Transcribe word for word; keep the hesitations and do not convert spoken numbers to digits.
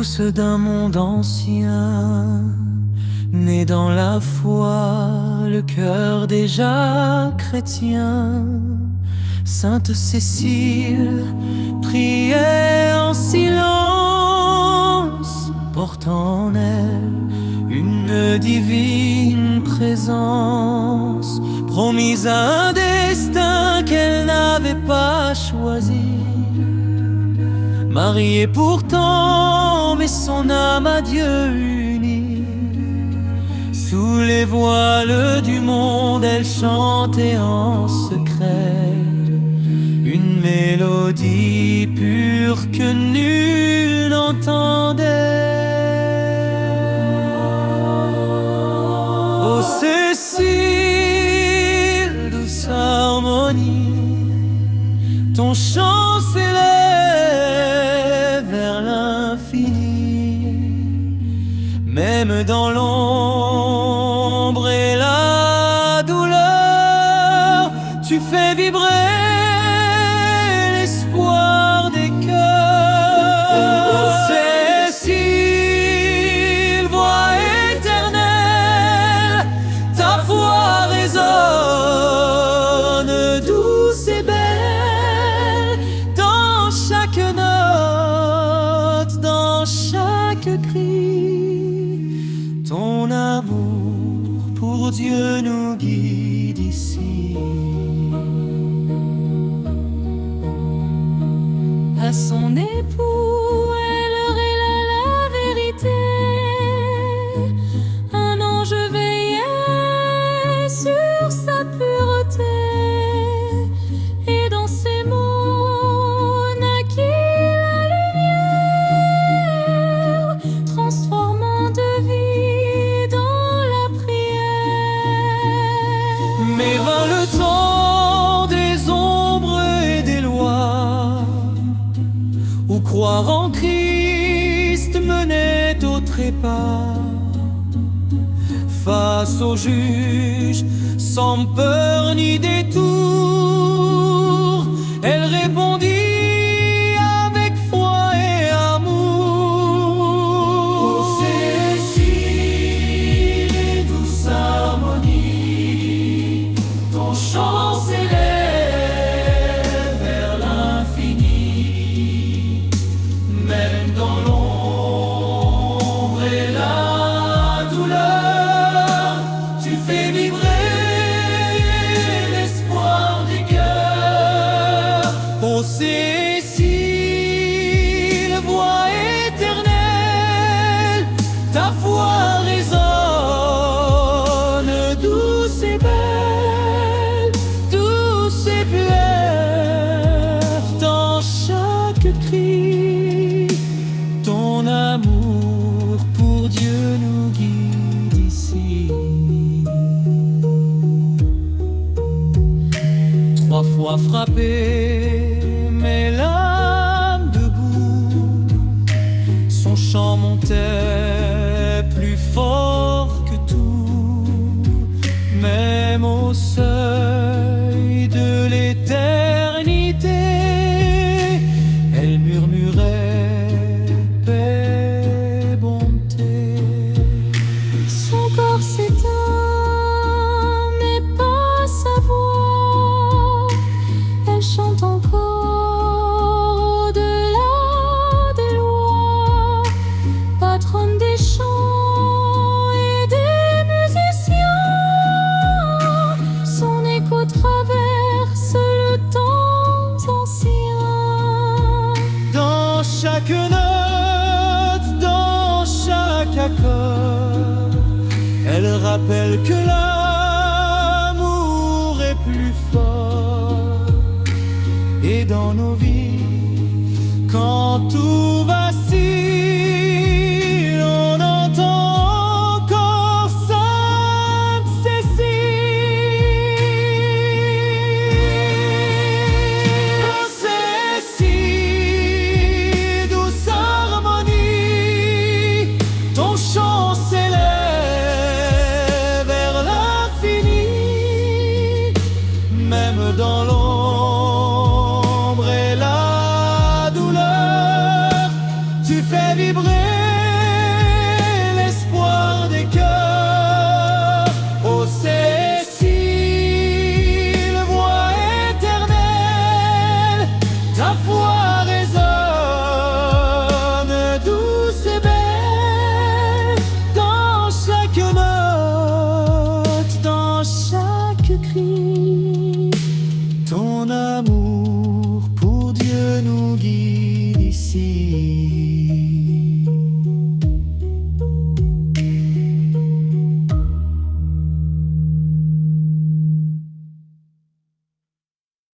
douce d'un monde ancien, né dans la foi, le cœur déjà chrétien. Sainte Cécile priait en silence, portant en elle une divine présence, promise à un destin qu'elle n'avait pas choisi. Mariée pourtant, mais son âme à Dieu unie. Sous les voiles du monde, elle chantait en secret une mélodie pure que nul n'entendait. Ô Cécile, douce harmonie, ton chant s'élève vers l'infini. Même dans l'ombre et la douleur, tu fais vibrer l'espoir des cœurs. Cécile, voix éternelle, ta voix résonne douce et belle dans chaque note, dans chaque cri. Ton amour pour Dieu nous guide ici. À son époux, elle révéla la vérité. Un ange veillait sur sa pureté, et dans ses mots naquit la lumière, transformant de vie dans la prière. Mais vint le temps des ombres et des lois, où croire en Christ menait au trépas. Face au juge, sans peur ni détour, elle répondit avec foi et amour. Ô Cécile, douce harmonie, ton chant s'élève vers l'infini. Même dans l'ombre et la douleur, tu fais vibrer l'espoir des cœurs. Ô Cécile, voix éternelle, ta voix résonne douce et belle, douce et claire dans chaque cri. Ton amour pour Dieu nous guide ici. Trois fois frappé, mais l'âme debout, son chant montait plus fort que tout. Même au seuil de l'éternité, elle murmurait paix, bonté. Son corps s'éteint, mais pas sa voix. Elle chante encore au-delà des lois, patronne des chants et des musiciens. Son écho traverse le temps ancien. Dans chaque note, dans chaque accord, elle rappelle que l'amour est plus fort. Et dans nos vies, quand tout vacille, on entend encore Sainte Cécile. Ô Cécile, douce harmonie, ton chant s'élève vers l'infini. Même dans l'ombre et la douleur, la foi.